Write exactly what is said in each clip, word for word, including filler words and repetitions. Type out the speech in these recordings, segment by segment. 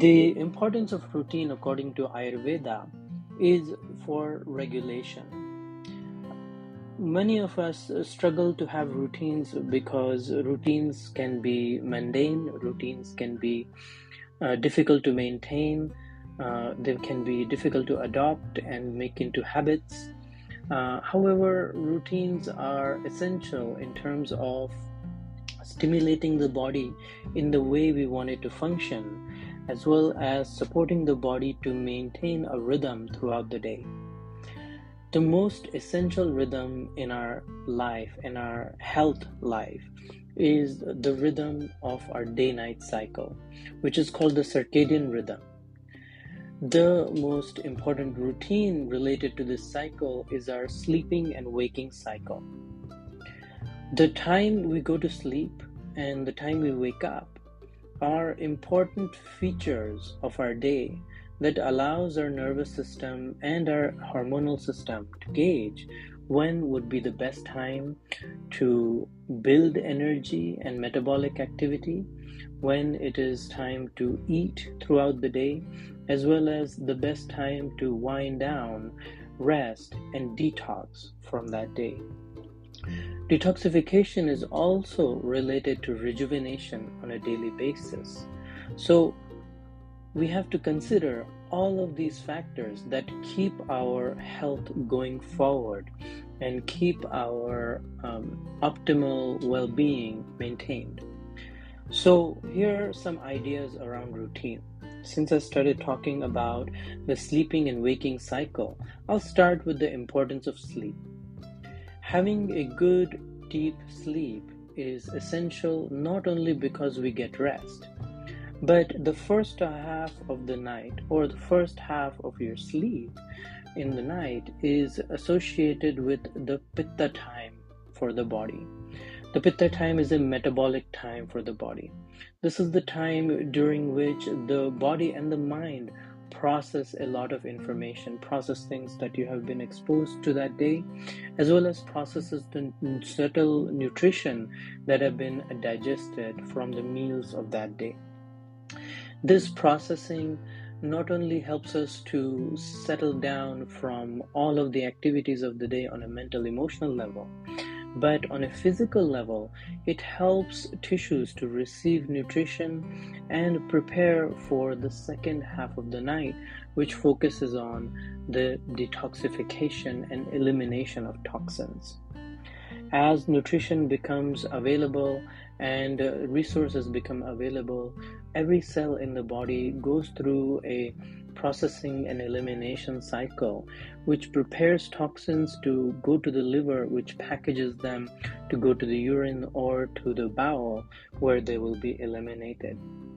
The importance of routine, according to Ayurveda, is for regulation. Many of us struggle to have routines because routines can be mundane, routines can be uh, difficult to maintain, uh, they can be difficult to adopt and make into habits. Uh, however, routines are essential in terms of stimulating the body in the way we want it to function, as well as supporting the body to maintain a rhythm throughout the day. The most essential rhythm in our life, in our health life, is the rhythm of our day-night cycle, which is called the circadian rhythm. The most important routine related to this cycle is our sleeping and waking cycle. The time we go to sleep and the time we wake up are important features of our day that allows our nervous system and our hormonal system to gauge when would be the best time to build energy and metabolic activity, when it is time to eat throughout the day, as well as the best time to wind down, rest, and detox from that day. Detoxification is also related to rejuvenation on a daily basis. So we have to consider all of these factors that keep our health going forward and keep our um, optimal well-being maintained. So here are some ideas around routine. Since I started talking about the sleeping and waking cycle, I'll start with the importance of sleep. Having a good, deep sleep is essential not only because we get rest, but the first half of the night or the first half of your sleep in the night is associated with the pitta time for the body. The pitta time is a metabolic time for the body. This is the time during which the body and the mind process a lot of information, process things that you have been exposed to that day, as well as processes the subtle nutrition that have been digested from the meals of that day. This processing not only helps us to settle down from all of the activities of the day on a mental, emotional level, but on a physical level, it helps tissues to receive nutrition and prepare for the second half of the night, which focuses on the detoxification and elimination of toxins. As nutrition becomes available and uh, resources become available, every cell in the body goes through a processing and elimination cycle, which prepares toxins to go to the liver, which packages them to go to the urine or to the bowel, where they will be eliminated.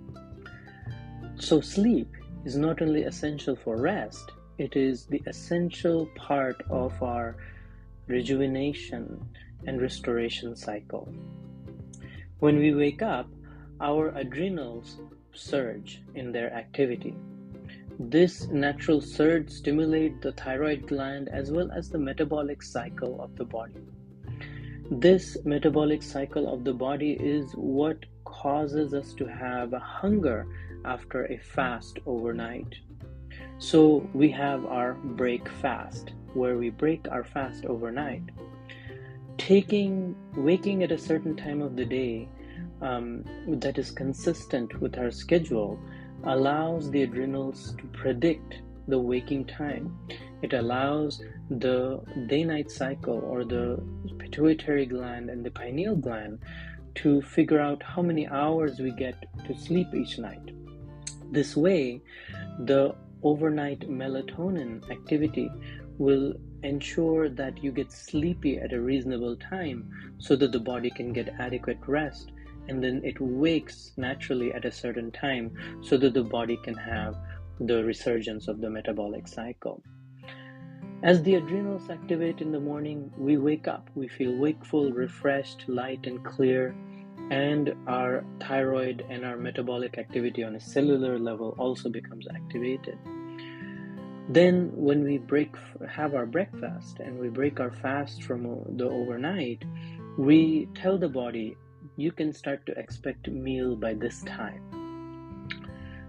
So sleep is not only essential for rest, it is the essential part of our rejuvenation and restoration cycle. When we wake up, our adrenals surge in their activity. This natural surge stimulates the thyroid gland as well as the metabolic cycle of the body. This metabolic cycle of the body is what causes us to have a hunger after a fast overnight. So we have our break fast, where we break our fast overnight. Taking, waking at a certain time of the day um, that is consistent with our schedule allows the adrenals to predict the waking time. It allows the day-night cycle or the pituitary gland and the pineal gland to figure out how many hours we get to sleep each night. This way, the overnight melatonin activity will ensure that you get sleepy at a reasonable time so that the body can get adequate rest, and then it wakes naturally at a certain time so that the body can have the resurgence of the metabolic cycle. As the adrenals activate in the morning, we wake up, we feel wakeful, refreshed, light and clear, and our thyroid and our metabolic activity on a cellular level also becomes activated. Then when we break, have our breakfast and we break our fast from the overnight, we tell the body, you can start to expect a meal by this time.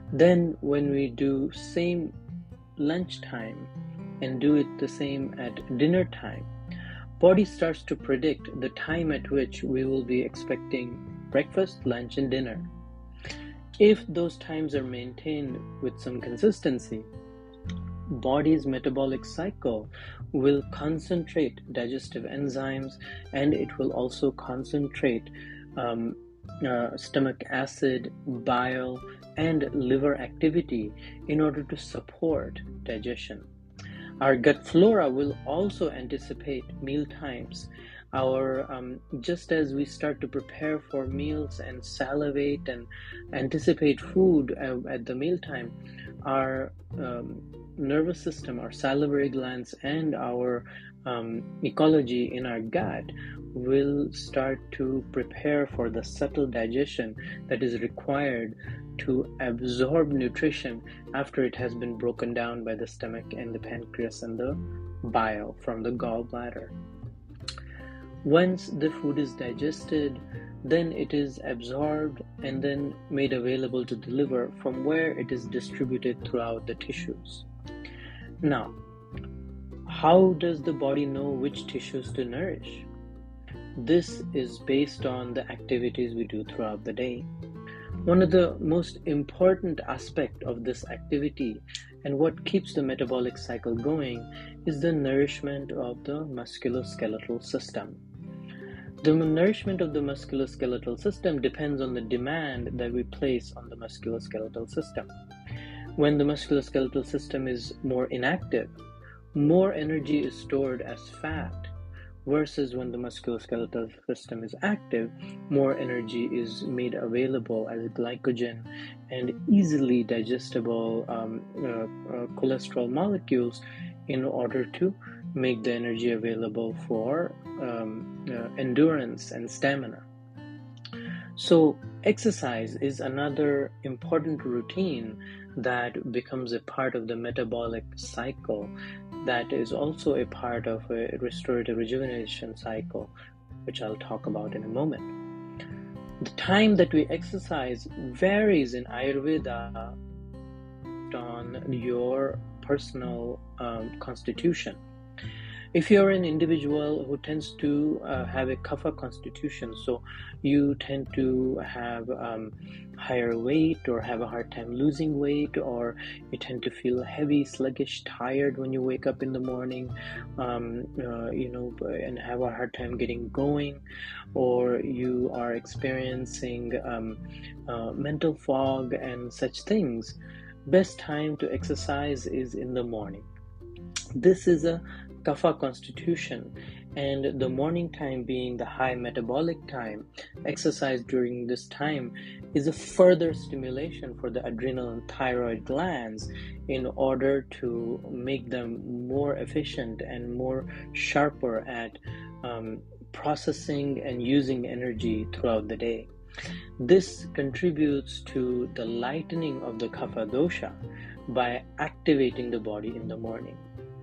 Then when we do same lunchtime and do it the same at dinner time, body starts to predict the time at which we will be expecting breakfast, lunch, and dinner. If those times are maintained with some consistency, body's metabolic cycle will concentrate digestive enzymes, and it will also concentrate um, uh, stomach acid, bile, and liver activity in order to support digestion. Our gut flora will also anticipate meal times. Our um, just as we start to prepare for meals and salivate and anticipate food uh, at the mealtime, our um, nervous system, our salivary glands, and our um, ecology in our gut will start to prepare for the subtle digestion that is required to absorb nutrition after it has been broken down by the stomach and the pancreas and the bile from the gallbladder. Once the food is digested, then it is absorbed and then made available to the liver, from where it is distributed throughout the tissues. Now, how does the body know which tissues to nourish? This is based on the activities we do throughout the day. One of the most important aspects of this activity and what keeps the metabolic cycle going is the nourishment of the musculoskeletal system. The nourishment of the musculoskeletal system depends on the demand that we place on the musculoskeletal system. When the musculoskeletal system is more inactive, more energy is stored as fat, versus when the musculoskeletal system is active, more energy is made available as glycogen and easily digestible um, uh, uh, cholesterol molecules in order to make the energy available for um, uh, endurance and stamina. So exercise is another important routine that becomes a part of the metabolic cycle, that is also a part of a restorative rejuvenation cycle, which I'll talk about in a moment. The time that we exercise varies in Ayurveda on your personal um, constitution. If you're an individual who tends to uh, have a kapha constitution, so you tend to have um, higher weight or have a hard time losing weight, or you tend to feel heavy, sluggish, tired when you wake up in the morning, um, uh, you know, and have a hard time getting going, or you are experiencing um, uh, mental fog and such things, best time to exercise is in the morning. This is a kapha constitution, and the morning time being the high metabolic time, exercise during this time is a further stimulation for the adrenal and thyroid glands in order to make them more efficient and more sharper at um, processing and using energy throughout the day. This contributes to the lightening of the kapha dosha by activating the body in the morning.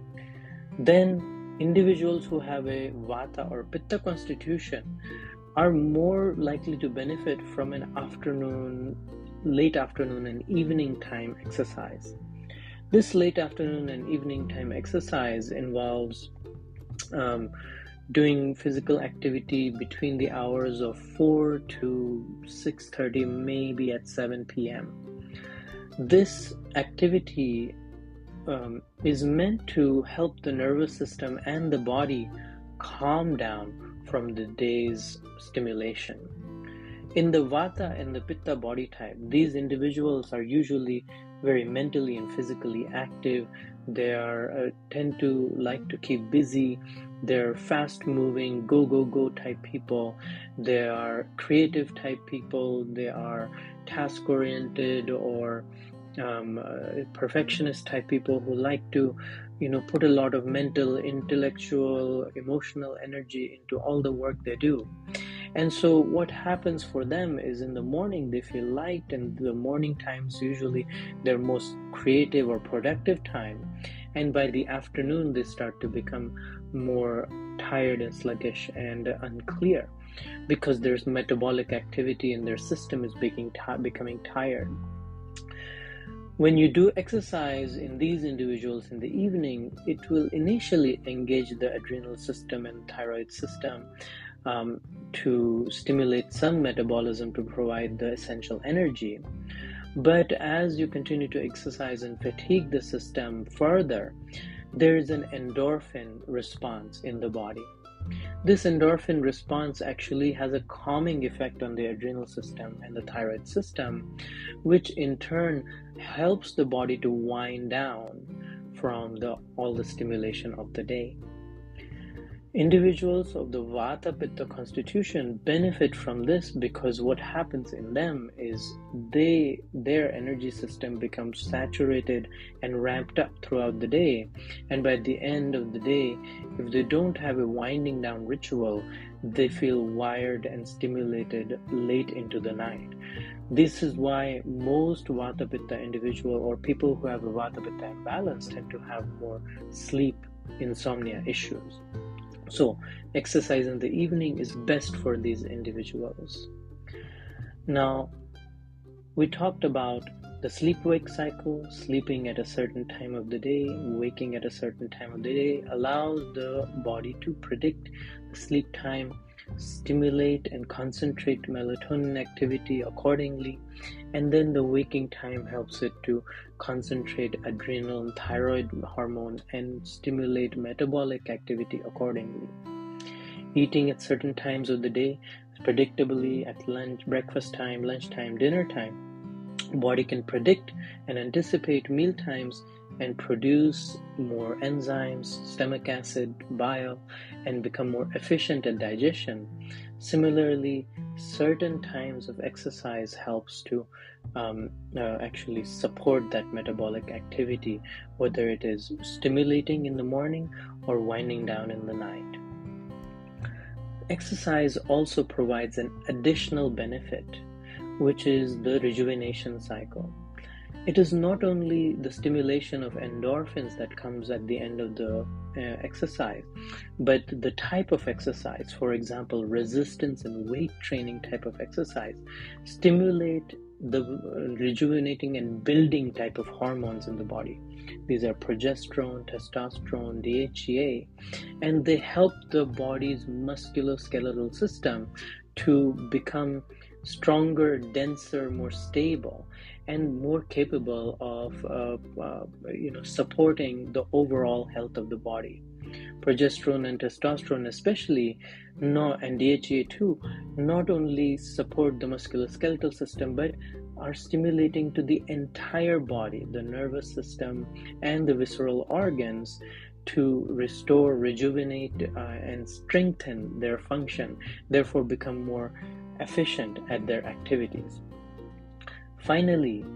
Then individuals who have a vata or pitta constitution are more likely to benefit from an afternoon, late afternoon and evening time exercise. This late afternoon and evening time exercise involves um, doing physical activity between the hours of four to six thirty, maybe at seven p.m. This activity Um, is meant to help the nervous system and the body calm down from the day's stimulation. In the vata and the pitta body type, these individuals are usually very mentally and physically active. They are uh, tend to like to keep busy. They're fast-moving, go-go-go type people. They are creative type people. They are task-oriented or Um, uh, perfectionist type people who like to, you know, put a lot of mental, intellectual, emotional energy into all the work they do. And so what happens for them is in the morning they feel light, and the morning times usually their most creative or productive time. And by the afternoon they start to become more tired and sluggish and unclear, because there's metabolic activity and their system is becoming, t- becoming tired. When you do exercise in these individuals in the evening, it will initially engage the adrenal system and thyroid system um, to stimulate some metabolism to provide the essential energy. But as you continue to exercise and fatigue the system further, there is an endorphin response in the body. This endorphin response actually has a calming effect on the adrenal system and the thyroid system, which in turn helps the body to wind down from the, all the stimulation of the day. Individuals of the Vata Pitta constitution benefit from this because what happens in them is they their energy system becomes saturated and ramped up throughout the day, and by the end of the day, if they don't have a winding down ritual, they feel wired and stimulated late into the night. This is why most Vata Pitta individual or people who have a Vata Pitta imbalance tend to have more sleep insomnia issues. So, exercise in the evening is best for these individuals. Now, we talked about the sleep-wake cycle. Sleeping at a certain time of the day, waking at a certain time of the day allows the body to predict the sleep time, stimulate and concentrate melatonin activity accordingly, and then the waking time helps it to concentrate adrenal and thyroid hormone and stimulate metabolic activity accordingly. Eating at certain times of the day, predictably at lunch, breakfast time, lunchtime, dinner time, body can predict and anticipate meal times and produce more enzymes, stomach acid, bile, and become more efficient at digestion. Similarly, certain times of exercise helps to um, uh, actually support that metabolic activity, whether it is stimulating in the morning or winding down in the night. Exercise also provides an additional benefit, which is the rejuvenation cycle. It is not only the stimulation of endorphins that comes at the end of the uh, exercise, but the type of exercise, for example, resistance and weight training type of exercise, stimulate the rejuvenating and building type of hormones in the body. These are progesterone, testosterone, D H E A, and they help the body's musculoskeletal system to become stronger, denser, more stable, and more capable of uh, uh, you know supporting the overall health of the body. Progesterone and testosterone especially, no, and D H E A too, not only support the musculoskeletal system but are stimulating to the entire body, the nervous system and the visceral organs, to restore, rejuvenate, uh, and strengthen their function, therefore become more efficient at their activities. Finally,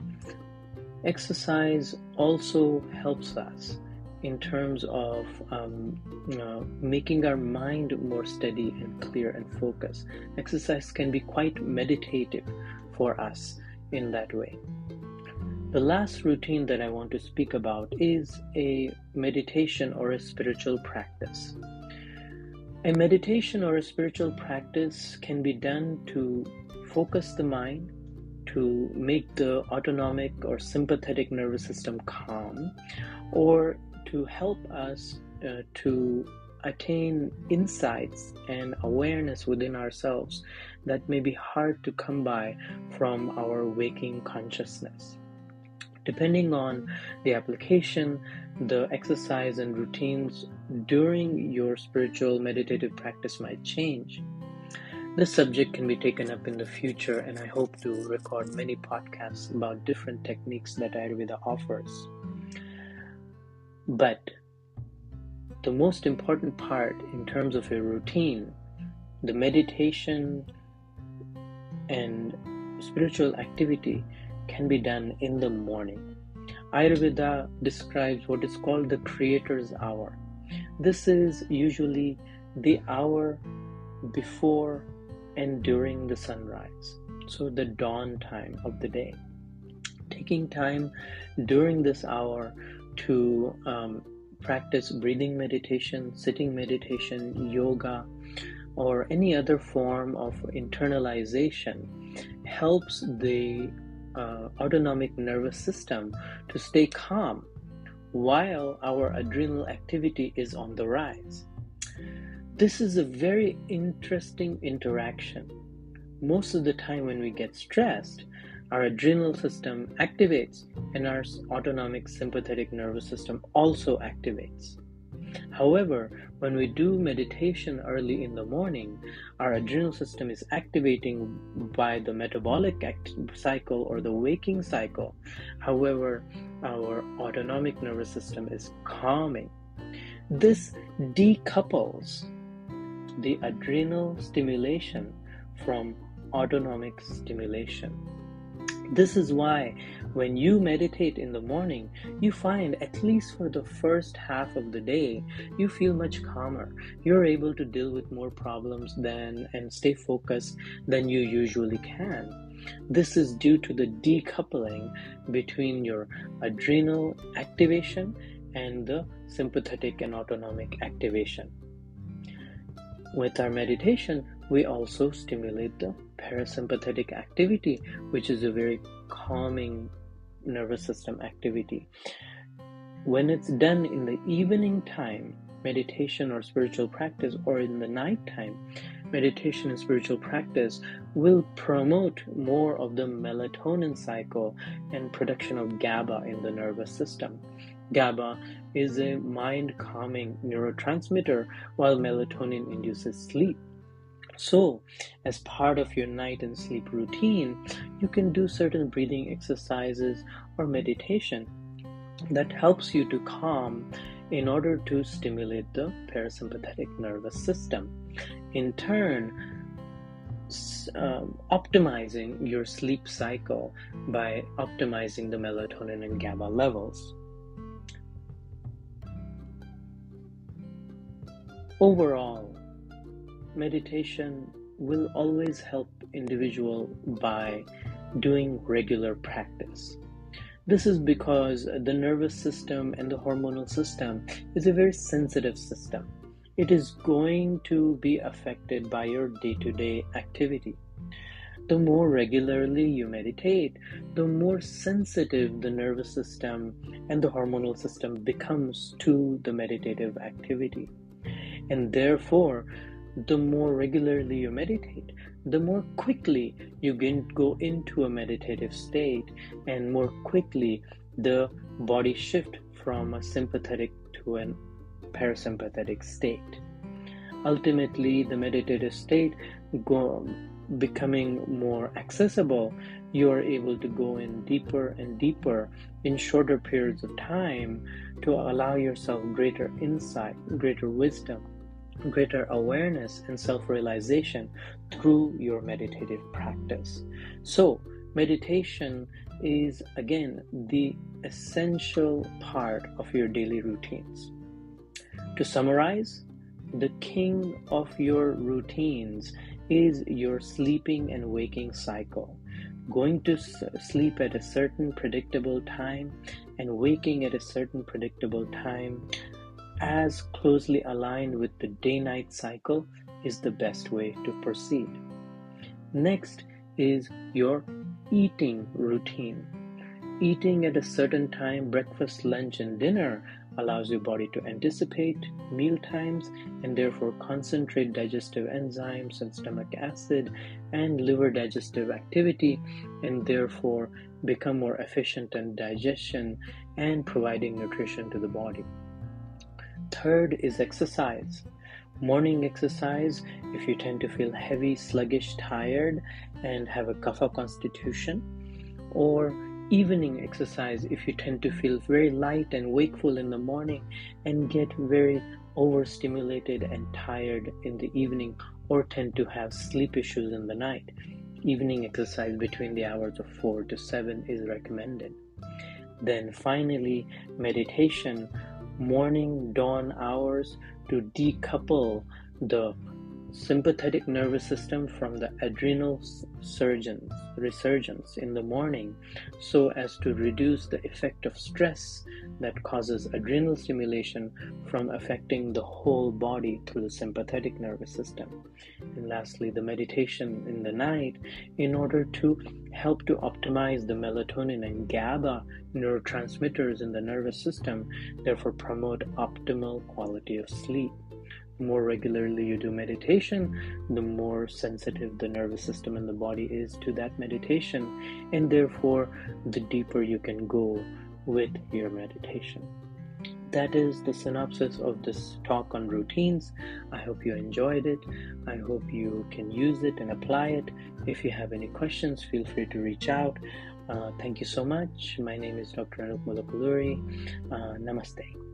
exercise also helps us in terms of um, you know, making our mind more steady and clear and focused. Exercise can be quite meditative for us in that way. The last routine that I want to speak about is a meditation or a spiritual practice. A meditation or a spiritual practice can be done to focus the mind, to make the autonomic or sympathetic nervous system calm, or to help us uh, to attain insights and awareness within ourselves that may be hard to come by from our waking consciousness. Depending on the application, the exercise and routines during your spiritual meditative practice might change. This subject can be taken up in the future, and I hope to record many podcasts about different techniques that Ayurveda offers. But the most important part in terms of a routine, the meditation and spiritual activity can be done in the morning. Ayurveda describes what is called the creator's hour. This is usually the hour before and during the sunrise, so the dawn time of the day. Taking time during this hour to um, practice breathing meditation, sitting meditation, yoga, or any other form of internalization helps the uh, autonomic nervous system to stay calm while our adrenal activity is on the rise. This is a very interesting interaction. Most of the time when we get stressed, our adrenal system activates and our autonomic sympathetic nervous system also activates. However, when we do meditation early in the morning, our adrenal system is activating by the metabolic act- cycle or the waking cycle. However, our autonomic nervous system is calming. This decouples the adrenal stimulation from autonomic stimulation. This is why when you meditate in the morning, you find at least for the first half of the day, you feel much calmer. You're able to deal with more problems than and stay focused than you usually can. This is due to the decoupling between your adrenal activation and the sympathetic and autonomic activation. With our meditation, we also stimulate the parasympathetic activity, which is a very calming nervous system activity. When it's done in the evening time, meditation or spiritual practice, or in the night time, meditation and spiritual practice will promote more of the melatonin cycle and production of GABA in the nervous system. GABA is a mind-calming neurotransmitter, while melatonin induces sleep. So, as part of your night and sleep routine, you can do certain breathing exercises or meditation that helps you to calm in order to stimulate the parasympathetic nervous system. In turn, um, optimizing your sleep cycle by optimizing the melatonin and GABA levels. Overall, meditation will always help individual by doing regular practice. This is because the nervous system and the hormonal system is a very sensitive system. It is going to be affected by your day-to-day activity. The more regularly you meditate, the more sensitive the nervous system and the hormonal system becomes to the meditative activity. And therefore, the more regularly you meditate, the more quickly you can go into a meditative state, and more quickly the body shift from a sympathetic to a parasympathetic state. Ultimately, the meditative state go, becoming more accessible, you are able to go in deeper and deeper in shorter periods of time to allow yourself greater insight, greater wisdom, greater awareness and self-realization through your meditative practice. So, meditation is again the essential part of your daily routines. To summarize, the king of your routines is your sleeping and waking cycle. Going to sleep at a certain predictable time and waking at a certain predictable time, as closely aligned with the day-night cycle, is the best way to proceed. Next is your eating routine. Eating at a certain time, breakfast, lunch, and dinner, allows your body to anticipate meal times and therefore concentrate digestive enzymes and stomach acid and liver digestive activity, and therefore become more efficient in digestion and providing nutrition to the body. Third is exercise. Morning exercise, if you tend to feel heavy, sluggish, tired, and have a kapha constitution, or evening exercise if you tend to feel very light and wakeful in the morning and get very overstimulated and tired in the evening, or tend to have sleep issues in the night. Evening exercise between the hours of four to seven is recommended. Then finally, meditation, morning dawn hours to decouple the sympathetic nervous system from the adrenal surgeons, resurgence in the morning so as to reduce the effect of stress that causes adrenal stimulation from affecting the whole body through the sympathetic nervous system. And lastly, the meditation in the night in order to help to optimize the melatonin and GABA neurotransmitters in the nervous system, therefore promote optimal quality of sleep. The more regularly you do meditation, the more sensitive the nervous system and the body is to that meditation, and therefore the deeper you can go with your meditation. That is the synopsis of this talk on routines. I hope you enjoyed it. I hope you can use it and apply it. If you have any questions, feel free to reach out. Uh, thank you so much. My name is Doctor Anup Mulapaluri. Uh, namaste.